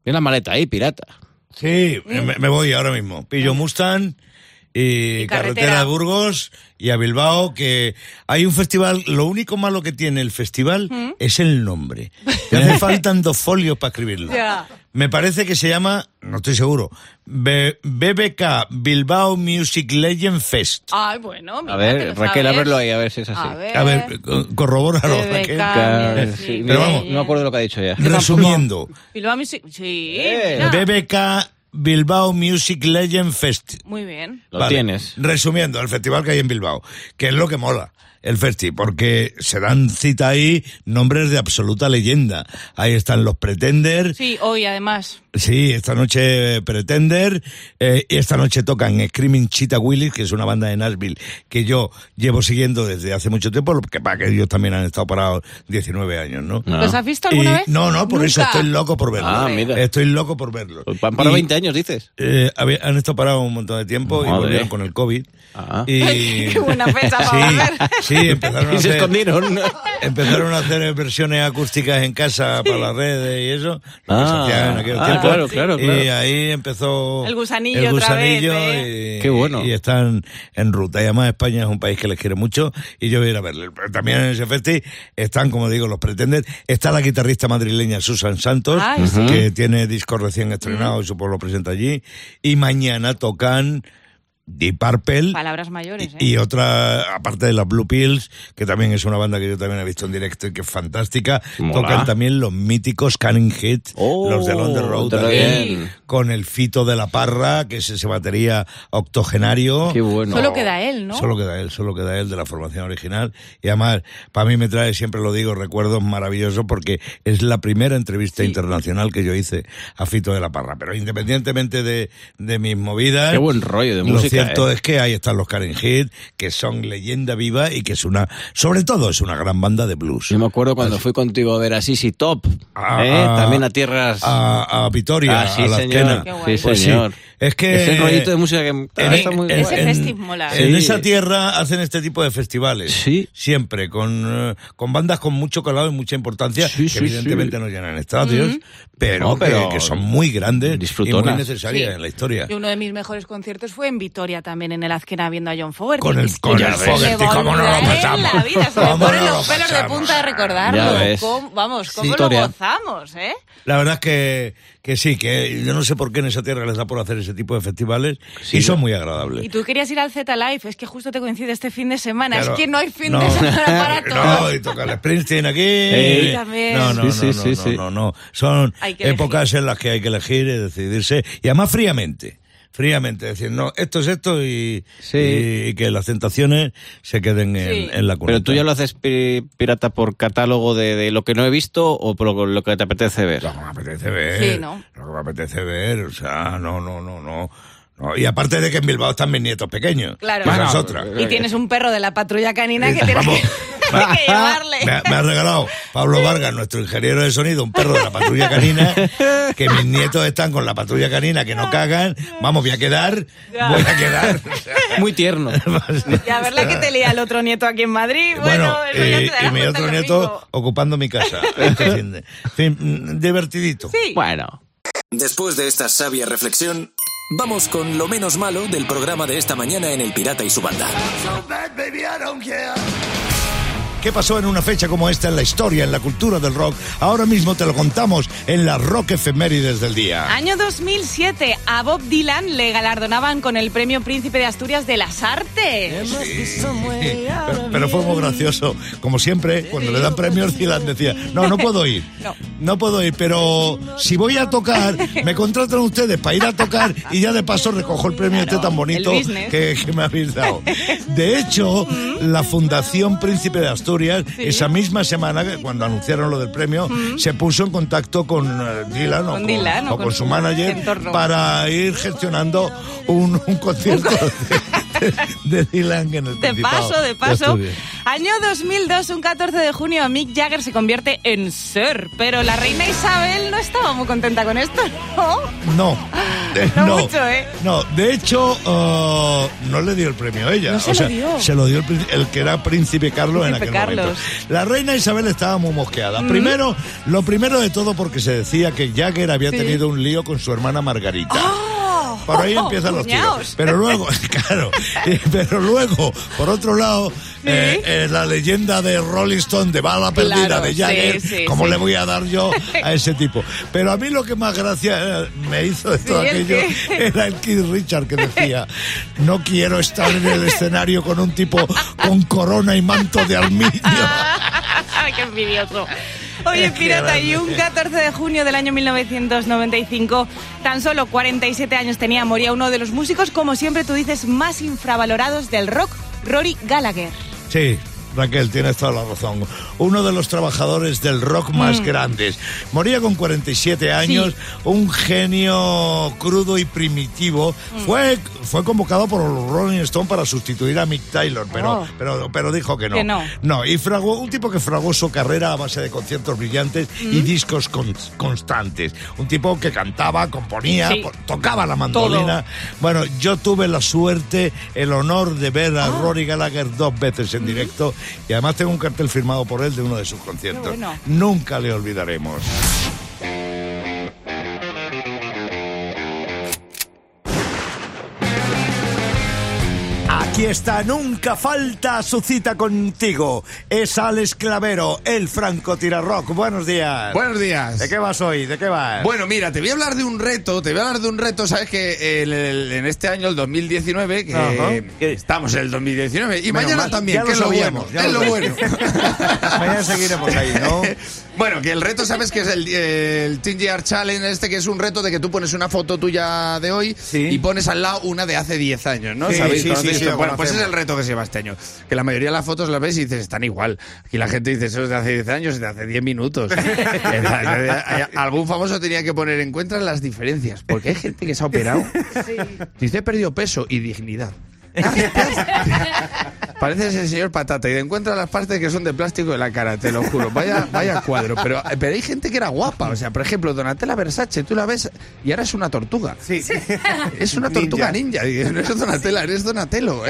Tiene la maleta ahí, pirata. Sí, me voy ahora mismo. Pillo Mustang y carretera de Burgos y a Bilbao, que hay un festival. Lo único malo que tiene el festival es el nombre. Me hace faltan 2 folios para escribirlo. Ya. Me parece que se llama, no estoy seguro, BBK Bilbao Music Legend Fest. Ay, bueno, mira, A ver, Raquel, ábrelo ahí, a ver si es así. A ver, corrobóralo, Raquel. Sí, Pero vamos, no me acuerdo lo que ha dicho ya. Resumiendo, Bilbao Music, sí. BBK Bilbao Music Legend Fest. Muy bien. Lo tienes. Resumiendo, el festival que hay en Bilbao, que es lo que mola. El festi, porque se dan cita ahí nombres de absoluta leyenda. Ahí están los Pretender. Sí, hoy además. Sí, esta noche Pretender, y esta noche tocan Screaming Cheetah Willis, que es una banda de Nashville que yo llevo siguiendo desde hace mucho tiempo, porque para que ellos también han estado parados 19 años, ¿no? ¿Los has visto alguna vez? No, por ¿Nunca? eso estoy loco por verlo. Ah, mira. Estoy loco por verlo. Van para 20 años, dices. Han estado parados un montón de tiempo y volvieron con el COVID. Ah. Qué buena fecha para volver. Sí, empezaron a Y se escondieron. Empezaron a hacer versiones acústicas en casa para las redes y eso. Lo que se hacía en aquel tiempo. Claro. Y ahí empezó el gusanillo otra vez, y, Qué bueno. Y están en ruta. Y además España es un país que les quiere mucho y yo voy a ir a verle. También en ese festi están, como digo, los Pretender. Está la guitarrista madrileña Susan Santos, que tiene disco recién estrenado y supongo lo presenta allí. Y mañana tocan Deep Purple. Palabras mayores, y otra, aparte de las Blue Pills, que también es una banda que yo también he visto en directo y que es fantástica. Mola. Tocan también los míticos Canning Heat, los de On the Road también, con el Fito de la Parra, que es ese batería octogenario. Qué bueno. Solo queda él, ¿no? Solo queda él de la formación original. Y además, para mí me trae, siempre lo digo, recuerdos maravillosos, porque es la primera entrevista internacional que yo hice a Fito de la Parra. Pero independientemente de mis movidas... Qué buen rollo de música. Lo cierto es que ahí están los Karen Heat, que son leyenda viva y que es sobre todo es una gran banda de blues. Yo me acuerdo cuando fui contigo a ver a Sisi Top, también a tierras... A Vitoria, sí, a la señor. Esquena. Sí, señor. Es que... Ese rollito de música que está muy Ese guay. festi mola. En esa tierra hacen este tipo de festivales. Sí. Siempre, con bandas con mucho calado y mucha importancia, que evidentemente no llenan estadios, pero que son muy grandes y muy necesarias en la historia. Y uno de mis mejores conciertos fue en Vitoria también, en el Azkena, viendo a John Fogerty. Con el Fogerty, ¿cómo no lo pasamos? La vida, se me ponen los pelos de punta de recordarlo. Ya ves. ¿Cómo lo gozamos, eh? La verdad es que sí, que yo no sé por qué en esa tierra les da por hacer ese tipo de festivales y son muy agradables. Y tú querías ir al Z Live, es que justo te coincide este fin de semana, Claro, es que no hay fin de semana para todo. No, y toca el Springsteen aquí. También. No. Son Hay que épocas en las que hay que elegir y decidirse, y además fríamente, decir, no, esto es esto y que las tentaciones se queden en la cuneta. Pero tú ya lo haces pirata por catálogo de lo que no he visto o por lo que te apetece ver. Lo que me apetece ver. Sí, ¿no? Lo que me apetece ver, o sea, no. Y aparte de que en Bilbao están mis nietos pequeños. Claro. Esa es otra. Y tienes un perro de la patrulla canina que tienes que llevarle. Me ha regalado Pablo Vargas, nuestro ingeniero de sonido, un perro de la patrulla canina, que mis nietos están con la patrulla canina, que no cagan. Vamos, voy a quedar. Muy tierno. Y a ver la que te lía el otro nieto aquí en Madrid. Bueno, y mi otro nieto ocupando mi casa. En fin, divertidito. Sí. Bueno. Después de esta sabia reflexión, vamos con lo menos malo del programa de esta mañana en El Pirata y su Banda. ¿Qué pasó en una fecha como esta en la historia, en la cultura del rock? Ahora mismo te lo contamos en las Rock Efemérides del día. Año 2007, a Bob Dylan le galardonaban con el Premio Príncipe de Asturias de las Artes. Sí. Pero fue muy gracioso. Como siempre, cuando le dan premios, Dylan decía, no puedo ir. No puedo ir, pero si voy a tocar, me contratan ustedes para ir a tocar y ya de paso recojo el premio este tan bonito que me habéis dado. De hecho, la Fundación Príncipe de Asturias, esa misma semana, cuando anunciaron lo del premio, se puso en contacto con Dylan o con su manager para ir gestionando un concierto de Dylan en el Principado. De paso. Año 2002, un 14 de junio, Mick Jagger se convierte en Sir, pero la reina Isabel no estaba muy contenta con esto, ¿no? No. No mucho, ¿eh? No, de hecho, no le dio el premio a ella. No se lo dio. Se lo dio el que era Príncipe Carlos en aquel momento. La reina Isabel estaba muy mosqueada. Primero, lo primero de todo porque se decía que Jagger había tenido un lío con su hermana Margarita. Por ahí empiezan los tiros. Pero luego, claro, pero luego, por otro lado, la leyenda de Rolling Stone, de bala perdida, de Jagger, ¿cómo le voy a dar yo a ese tipo? Pero a mí lo que más gracia me hizo de todo aquello era el Keith Richards, que decía: no quiero estar en el escenario con un tipo con corona y manto de aluminio. ¡Qué envidioso! Oye, pirata, y un 14 de junio del año 1995, tan solo 47 años moría uno de los músicos, como siempre tú dices, más infravalorados del rock, Rory Gallagher. Sí, Raquel, tienes toda la razón. Uno de los trabajadores del rock más grandes. Moría con 47 años, un genio crudo y primitivo. Fue convocado por los Rolling Stone para sustituir a Mick Taylor, pero dijo que no. No, y un tipo que fraguó su carrera a base de conciertos brillantes y discos constantes. Un tipo que cantaba, componía, tocaba la mandolina. Todo. Bueno, yo tuve la suerte, el honor de ver a Rory Gallagher 2 veces en directo. Y además tengo un cartel firmado por él de uno de sus conciertos. Bueno. Nunca le olvidaremos. Aquí está, nunca falta su cita contigo. Es Alex Clavero, el francotirarrock. Buenos días. Buenos días. ¿De qué vas hoy? ¿De qué vas? Bueno, mira, te voy a hablar de un reto. Sabes que en este año, el 2019, que estamos en el 2019, y mañana también, que es lo bueno. Es lo bueno. Mañana seguiremos ahí, ¿no? Bueno, que el reto, ¿sabes? Que es el Teen Year Challenge, que es un reto de que tú pones una foto tuya de hoy y pones al lado una de hace 10 años, ¿no? ¿Sabéis? Bueno, pues es el reto que se lleva este año. Que la mayoría de las fotos las ves y dices, están igual. Aquí la gente dice, eso es de hace 10 años, es de hace 10 minutos. Algún famoso tenía que poner en cuenta las diferencias, porque hay gente que se ha operado. Dice, he perdido peso y dignidad. Pareces el señor Patata y encuentra las partes que son de plástico de la cara, te lo juro. Vaya cuadro. Pero hay gente que era guapa. O sea, por ejemplo, Donatella Versace, tú la ves y ahora es una tortuga. Sí. Es una tortuga ninja. No es Donatella, eres Donatello.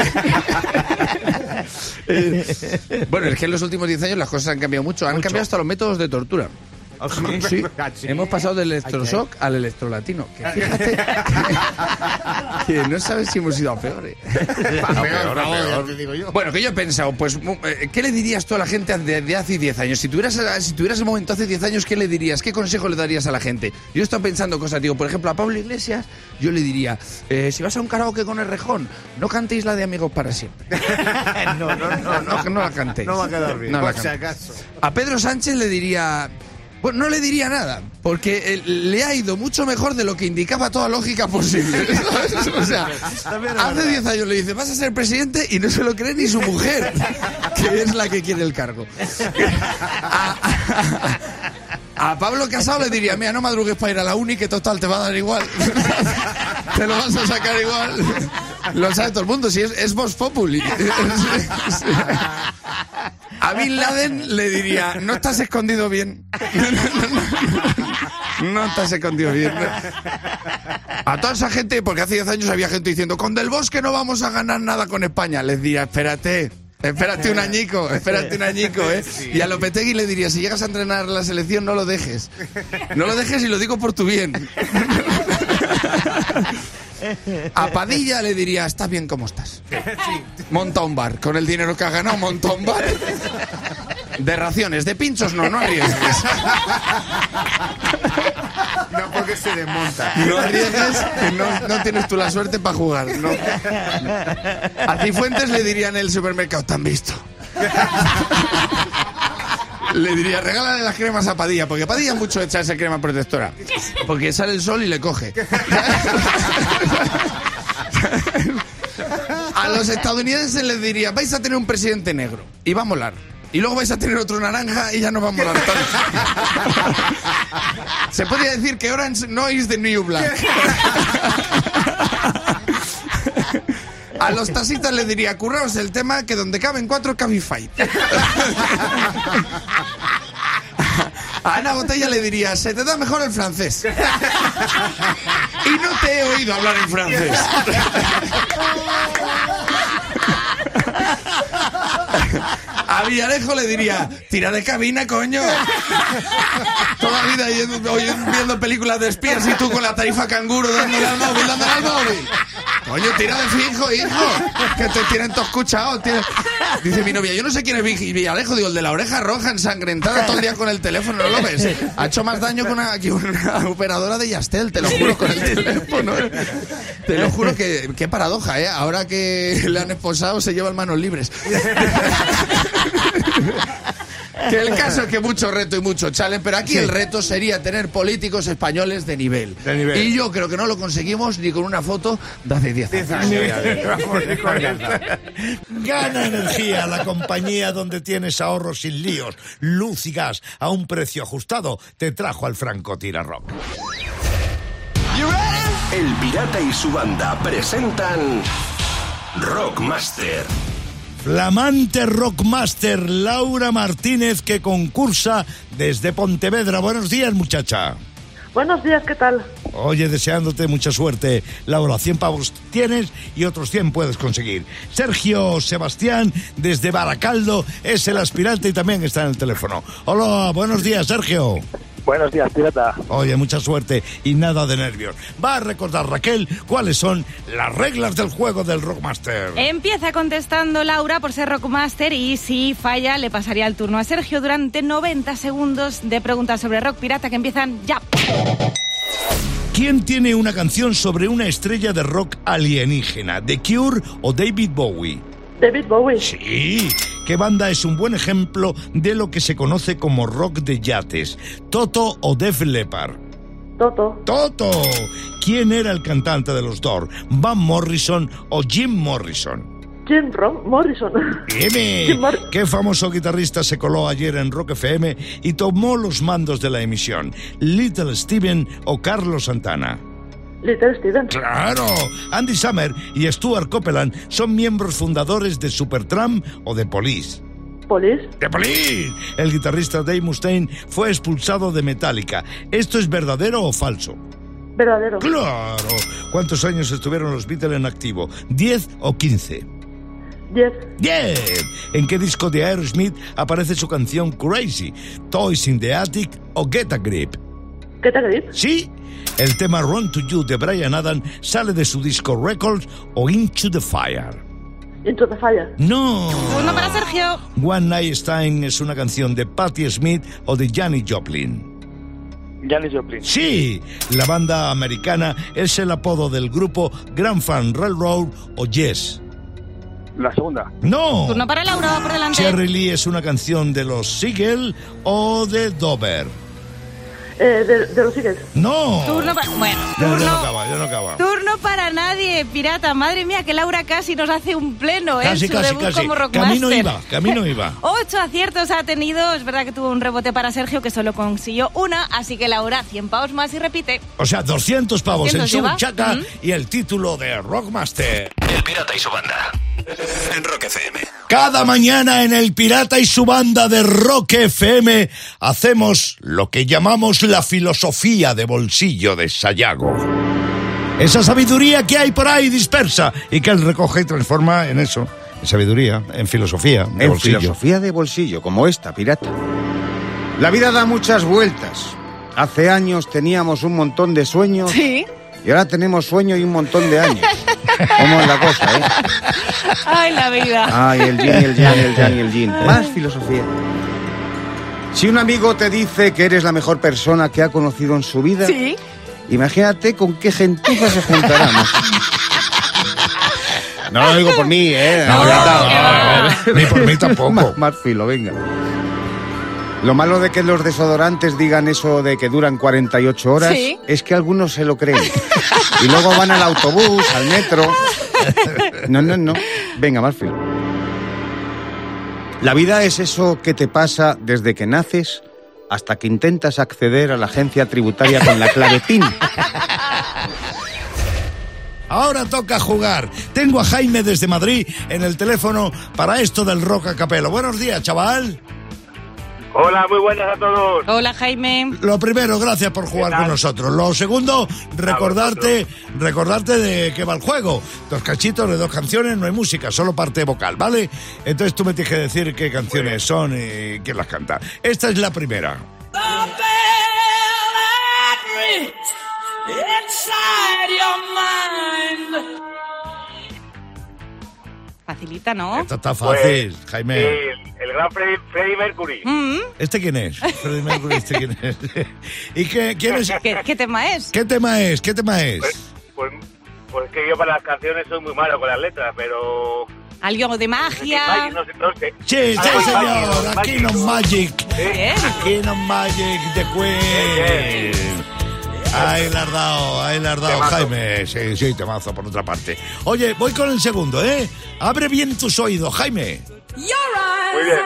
Bueno, es que en los últimos 10 años las cosas han cambiado mucho. Han cambiado hasta los métodos de tortura. Sí. Hemos pasado del electroshock al electrolatino. Que fíjate que no sabes si hemos ido a peor. Peor, te digo yo. Bueno, que yo he pensado, pues, ¿qué le dirías tú a la gente de hace 10 años? Si tuvieras el momento hace 10 años, ¿qué le dirías? ¿Qué consejo le darías a la gente? Yo he estado pensando cosas, digo, por ejemplo, a Pablo Iglesias, yo le diría, si vas a un karaoke con el Rejón, no cantéis la de Amigos para siempre. No la cantéis. No va a quedar bien, por si acaso. A Pedro Sánchez le diría... Pues no le diría nada, porque le ha ido mucho mejor de lo que indicaba toda lógica posible. O sea, hace 10 años le dice, vas a ser presidente, y no se lo cree ni su mujer, que es la que quiere el cargo. A Pablo Casado le diría, mira, no madrugues para ir a la uni, que total te va a dar igual. Te lo vas a sacar igual. Lo sabe todo el mundo, si es Vox Populi. A Bin Laden le diría, no estás escondido bien. No estás escondido bien. A toda esa gente, porque hace 10 años había gente diciendo, con Del Bosque no vamos a ganar nada con España. Les diría, espérate un añico, ¿eh? Sí. Y a Lopetegui le diría, si llegas a entrenar la selección, no lo dejes. No lo dejes, y lo digo por tu bien. A Padilla le diría, estás bien como estás. Monta un bar. Con el dinero que has ganado, monta un bar. De raciones, de pinchos no arriesgues. No, porque se desmonta. No arriesgues, que no tienes tú la suerte para jugar. No. A Cifuentes le dirían en el supermercado, ¿te han visto? Le diría, regálale las cremas a Padilla, porque Padilla es mucho de echarse crema protectora, porque sale el sol y le coge. A los estadounidenses les diría, vais a tener un presidente negro y va a molar. Y luego vais a tener otro naranja y ya no va a molar tanto. Se podría decir que Orange no is the new black. A los taxistas les diría, curraos el tema, que donde caben 4 Cabify. A Ana Botella le diría, se te da mejor el francés. Y no te he oído hablar en francés. A Villarejo le diría, tira de cabina, coño. Toda la vida viendo películas de espías y tú con la tarifa canguro dándole al móvil. Coño, tira de fijo, hijo. Que te tienen todo escuchado. Dice mi novia, yo no sé quién es Villarejo. Digo, el de la oreja roja ensangrentada todo el día con el teléfono, ¿no lo ves? Ha hecho más daño que una operadora de Yastel, te lo juro, con el teléfono. Te lo juro que qué paradoja, ¿eh? Ahora que le han esposado se llevan manos libres. Que el caso es que mucho reto y mucho challenge, pero aquí el reto sería tener políticos españoles de nivel. Y yo creo que no lo conseguimos ni con una foto de hace 10 años. Gana Energía, la compañía donde tienes ahorros sin líos, luz y gas a un precio ajustado, te trajo al Francotira Rock. El Pirata y su banda presentan Rockmaster. Flamante Rockmaster Laura Martínez, que concursa desde Pontevedra. Buenos días, muchacha. Buenos días, ¿qué tal? Oye, deseándote mucha suerte, Laura. 100 pavos tienes y otros 100 puedes conseguir. Sergio Sebastián, desde Baracaldo, es el aspirante y también está en el teléfono. Hola, buenos días, Sergio. Buenos días, pirata. Oye, mucha suerte y nada de nervios. Va a recordar, Raquel, cuáles son las reglas del juego del Rockmaster. Empieza contestando Laura por ser Rockmaster y si falla le pasaría el turno a Sergio durante 90 segundos de preguntas sobre rock pirata que empiezan ya. ¿Quién tiene una canción sobre una estrella de rock alienígena? ¿The Cure o David Bowie? David Bowie. Sí. ¿Qué banda es un buen ejemplo de lo que se conoce como rock de yates? ¿Toto o Def Leppard? Toto. ¡Toto! ¿Quién era el cantante de los Doors? ¿Van Morrison o Jim Morrison? Jim Morrison. Jimmy. ¿Qué famoso guitarrista se coló ayer en Rock FM y tomó los mandos de la emisión? ¿Little Steven o Carlos Santana? Little Steven. ¡Claro! Andy Summer y Stuart Copeland son miembros fundadores de Supertramp o de Police. ¿Police? ¡De Police! El guitarrista Dave Mustaine fue expulsado de Metallica. ¿Esto es verdadero o falso? Verdadero. ¡Claro! ¿Cuántos años estuvieron los Beatles en activo? ¿10 o 15? 10. ¡10! ¿En qué disco de Aerosmith aparece su canción Crazy? ¿Toys in the Attic o Get a Grip? ¿Get a Grip? Sí. El tema Run to You de Bryan Adams sale de su disco Records o Into the Fire. Into the Fire. No. Uno para Sergio. One Night Stand es una canción de Patti Smith o de Janis Joplin. Janis Joplin. Sí. La banda americana es el apodo del grupo Grand Funk Railroad o Yes. La segunda. No. Turno para Laura, por delante. Cherry Lee es una canción de los Seagulls o de Dover. De los Eagles. No. Turno para... Bueno, Ya turno... no acaba. Turno para nadie, pirata. Madre mía, que Laura casi nos hace un pleno, Casi, en su debut como Rockmaster. Camino iba. 8 aciertos ha tenido. Es verdad que tuvo un rebote para Sergio, que solo consiguió una. Así que Laura, 100 pavos más y repite. O sea, 200 pavos 200 en su lleva. chaca y el título de Rockmaster. El Pirata y su banda. En Rock FM. Cada mañana en El Pirata y su banda de Rock FM hacemos lo que llamamos la filosofía de bolsillo de Sayago. Esa sabiduría que hay por ahí dispersa y que él recoge y transforma en eso, en sabiduría, en filosofía de En bolsillo. filosofía de bolsillo, como esta, pirata. La vida da muchas vueltas. Hace años teníamos un montón de sueños. Sí. Y ahora tenemos sueño y un montón de años. ¿Cómo es la cosa, eh? Ay, la vida. Ay, el yin y el yang, el yang y el yin. Más filosofía. Si un amigo te dice que eres la mejor persona que ha conocido en su vida, Sí. imagínate con qué gentuza se juntarán. No lo digo por mí, ¿eh? No, ni por mí tampoco. Más filo, venga. Lo malo de que los desodorantes digan eso de que duran 48 horas Sí. es que algunos se lo creen. Y luego van al autobús, al metro. No. Venga, más filo. La vida es eso que te pasa desde que naces hasta que intentas acceder a la agencia tributaria con la clave PIN. Ahora toca jugar. Tengo a Jaime desde Madrid en el teléfono para esto del rock a capela. Buenos días, chaval. Hola, muy buenas a todos. Hola, Jaime. Lo primero, gracias por jugar con nosotros. Lo segundo, recordarte de qué va el juego. 2 cachitos de 2 canciones, no hay música, solo parte vocal, ¿vale? Entonces tú me tienes que decir qué canciones son y quién las canta. Esta es la primera. Facilita, ¿no? Esta está fácil, Jaime. El gran Freddie Mercury. ¿Este quién es? Freddie Mercury, ¿este quién es? ¿Y quién es? ¿Qué tema es? ¿Qué tema es? Pues que yo para las canciones soy muy malo con las letras, pero... Algo de magia. No sé. Sí, señor. Aquí no Magic. Bien. Aquí no Magic de Queen. Ahí la has dado, Temazo. Jaime. Sí, temazo por otra parte. Oye, voy con el segundo, ¿eh? Abre bien tus oídos, Jaime. Muy bien.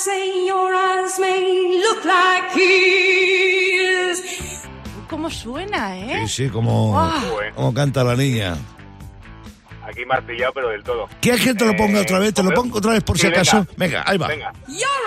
¿Cómo suena, eh? Sí, como canta la niña. Aquí me has pillado, pero del todo. ¿Quieres que te lo ponga otra vez? ¿Te lo pongo otra vez por si Sí, acaso? Venga, ahí va. Venga.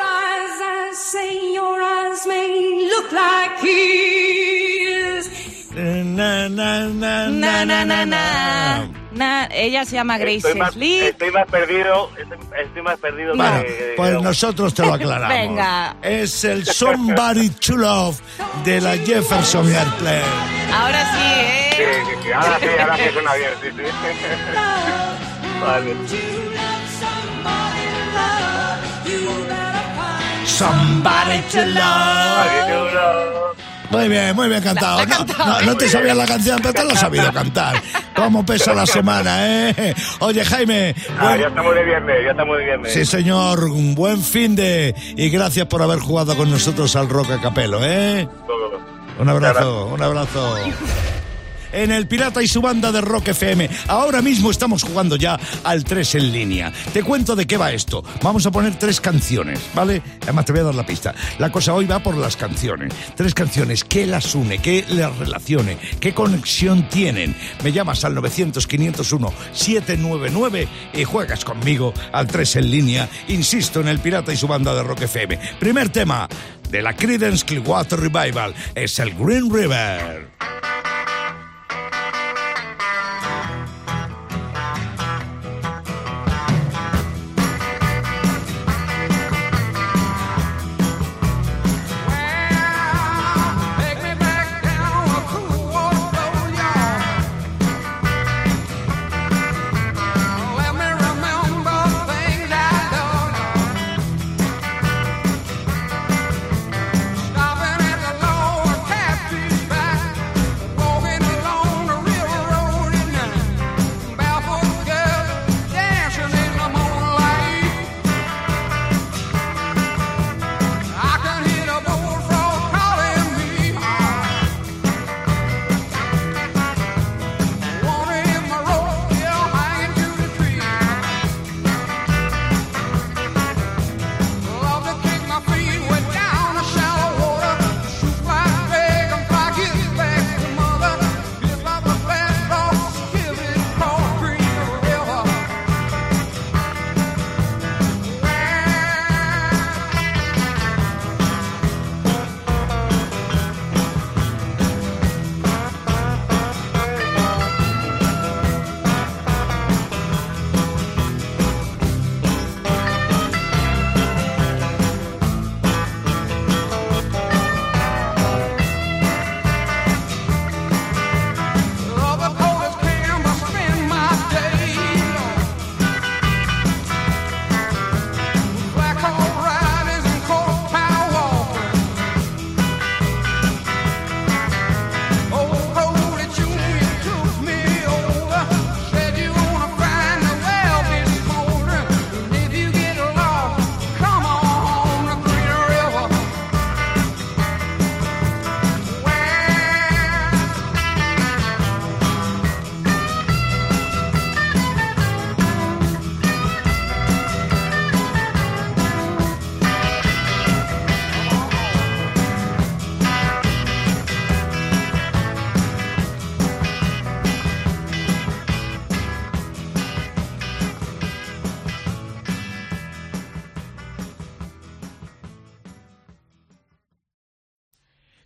Ella se llama Grace Slick. Estoy más perdido Bueno, que... pues nosotros te lo aclaramos. Venga. Es el Somebody to Love de la Jefferson Airplane. Ahora sí, ¿eh? Sí, ahora sí suena bien, sí. Vale. Somebody to Love. Muy bien cantado. No te sabías la canción, pero te la has sabido cantar. ¿Cómo pesa la semana, eh? Oye, Jaime. Ya estamos de viernes. Sí, señor. Un buen fin de... Y gracias por haber jugado con nosotros al Rock a Capelo, ¿eh? Todo. Un abrazo. En el Pirata y su banda de Rock FM. Ahora mismo estamos jugando ya al 3 en línea. Te cuento de qué va esto. Vamos a poner 3 canciones, ¿vale? Además te voy a dar la pista. La cosa hoy va por las canciones. 3 canciones. ¿Qué las une? ¿Qué las relacione? ¿Qué conexión tienen? Me llamas al 900-501-799 y juegas conmigo al 3 en línea. Insisto, en el Pirata y su banda de Rock FM. Primer tema de la Creedence Clearwater Revival es el Green River.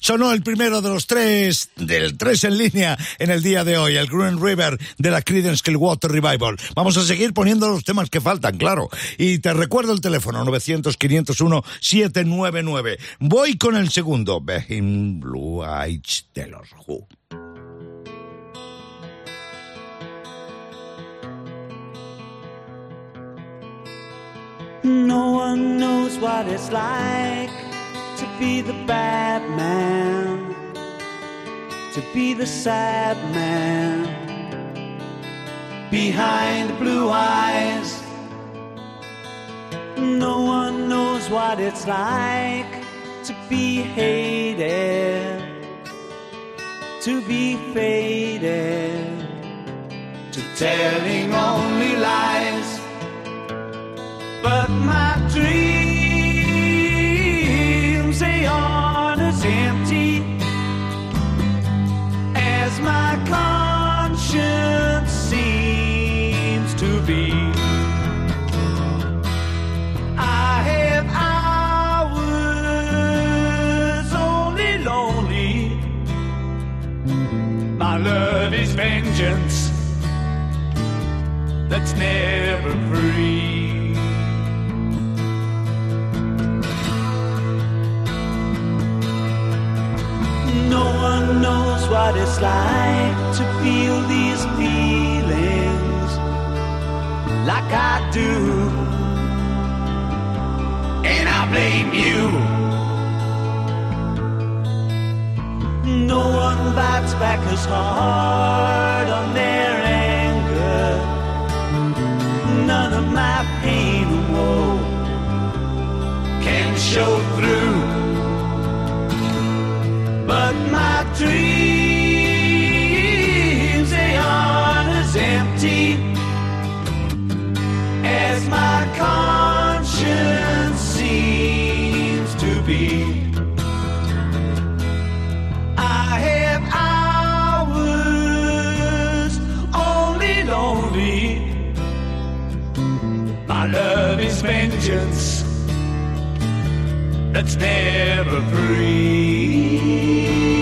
Sonó el primero de los tres, del 3 en línea en el día de hoy, el Green River de la Creedence Clearwater Revival. Vamos a seguir poniendo los temas que faltan, claro. Y te recuerdo el teléfono, 900-501-799. Voy con el segundo, Behind Blue Eyes de los Who. No one knows what it's like to be the bad man, to be the sad man behind the blue eyes. No one knows what it's like to be hated, to be faded, to telling only lies. But my dreams, they aren't as empty as my conscience seems to be. I have hours only lonely. My love is vengeance that's never free. No one knows what it's like to feel these feelings like I do, and I blame you. No one bites back as hard on their anger. None of my pain and woe can show through. But my dreams, they aren't as empty as my conscience seems to be. I have hours only lonely. My love is vengeance that's never free.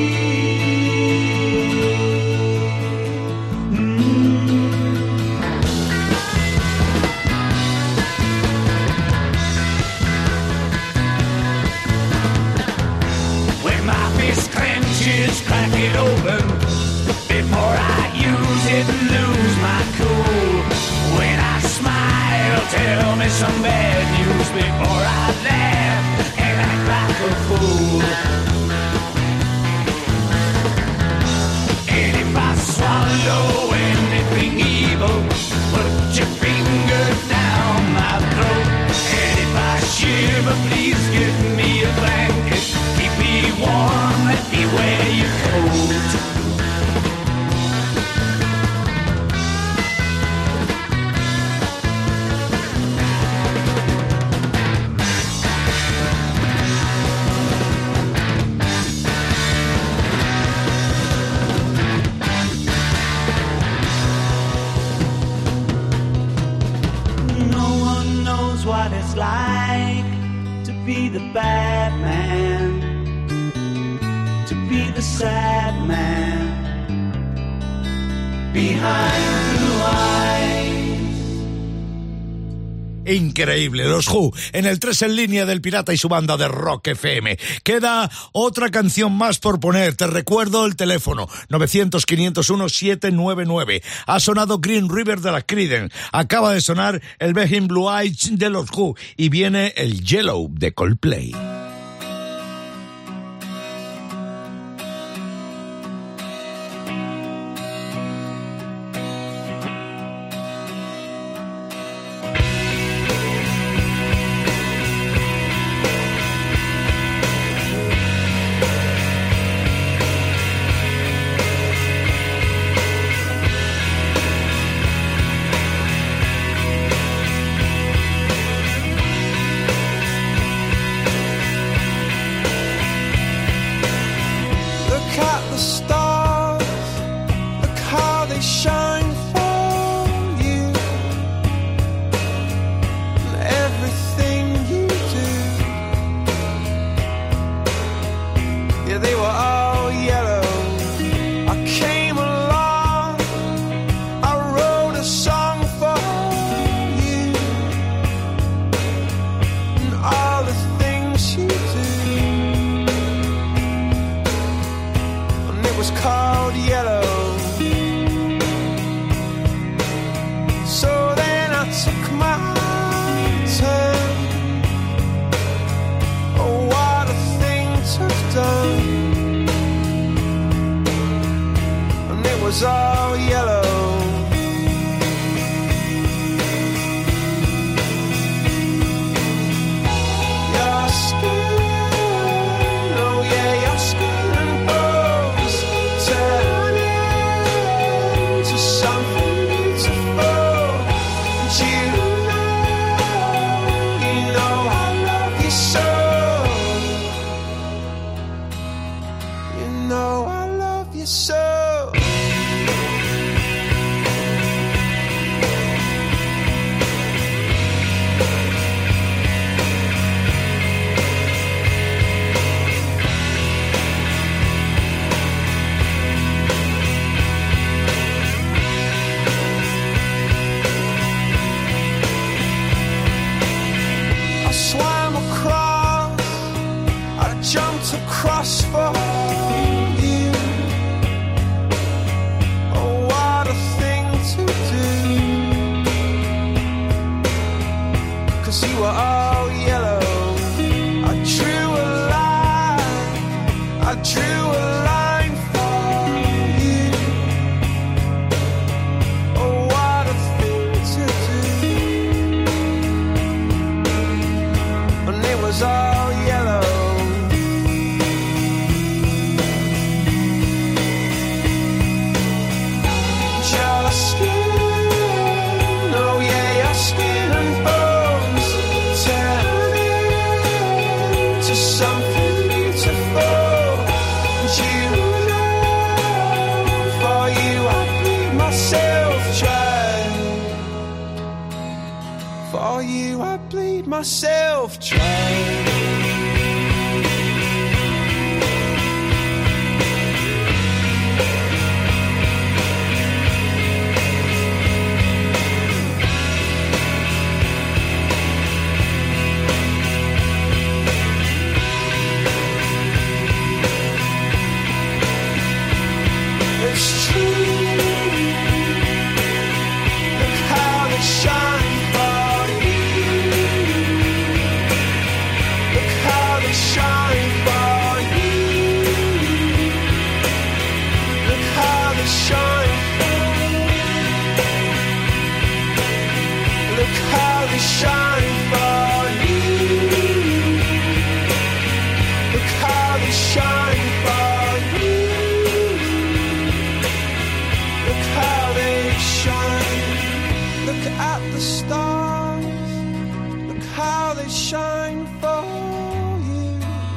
When my fist clenches, crack it open before I use it and lose my cool. When I smile, tell me some bad news before I laugh and act like a fool. And if I swallow anything evil, put your finger down my throat. And if I shiver, please give me a blanket. Keep me warm, let me wear your coat. What it's like to be the bad man, to be the sad man behind blue eyes. Increíble, los Who en el 3 en línea del Pirata y su banda de Rock FM. Queda otra canción más por poner. Te recuerdo el teléfono 900-501-799. Ha sonado Green River de la Creedence. Acaba de sonar el Behind Blue Eyes de los Who y viene el Yellow de Coldplay. was all yellow. Your skin, oh yeah, your skin and bones turn into something beautiful. And you know I love you so. You know I love you so. I swam across, I jumped across for you. Oh, what a thing to do. 'Cause you were all yellow. I drew a line for you. Oh, what a thing to do. And it was all yellow. Your skin, oh yeah, your skin and bones turn into something beautiful. And you know, for you I bleed myself dry. For you I bleed myself dry. It's true. Look how they shine for you. Look how they shine for you. Look how they shine for you. Look how they shine for you. Look how they shine for you. Look how they shine. Look at the stars. Look how they shine for you.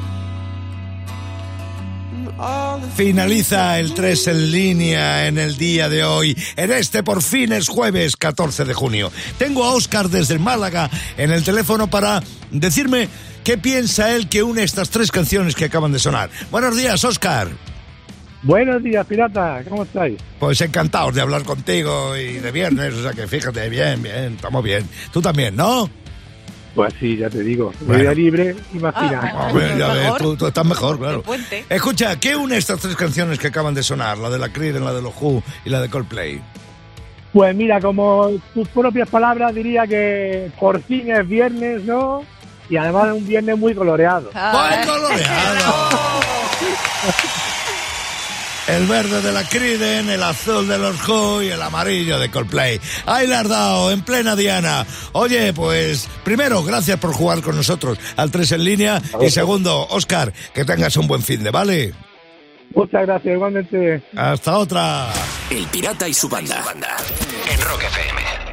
And all the Finaliza el 3 en línea en el día de hoy, en este por fin es jueves 14 de junio. Tengo a Óscar desde Málaga en el teléfono para decirme qué piensa él que une estas tres canciones que acaban de sonar. Buenos días, Óscar. Buenos días, pirata, ¿cómo estáis? Pues encantados de hablar contigo y de viernes, o sea que fíjate, bien, estamos bien. Tú también, ¿no? Pues sí, ya te digo, Bueno. vida libre y más fina. Hombre, ya ves, tú estás mejor, claro. Escucha, ¿qué une estas tres canciones que acaban de sonar? La de la Creed, la de los Who y la de Coldplay. Pues mira, como tus propias palabras, diría que por fin es viernes, ¿no? Y además es un viernes muy coloreado. ¡Muy coloreado! El verde de la Creedence, el azul de los Who y el amarillo de Coldplay. Ahí le has dado, en plena diana. Oye, pues, primero, gracias por jugar con nosotros al 3 en línea. Y segundo, Óscar, que tengas un buen fin de, ¿vale? Muchas gracias, igualmente. Hasta otra. El Pirata y su banda. En Rock FM.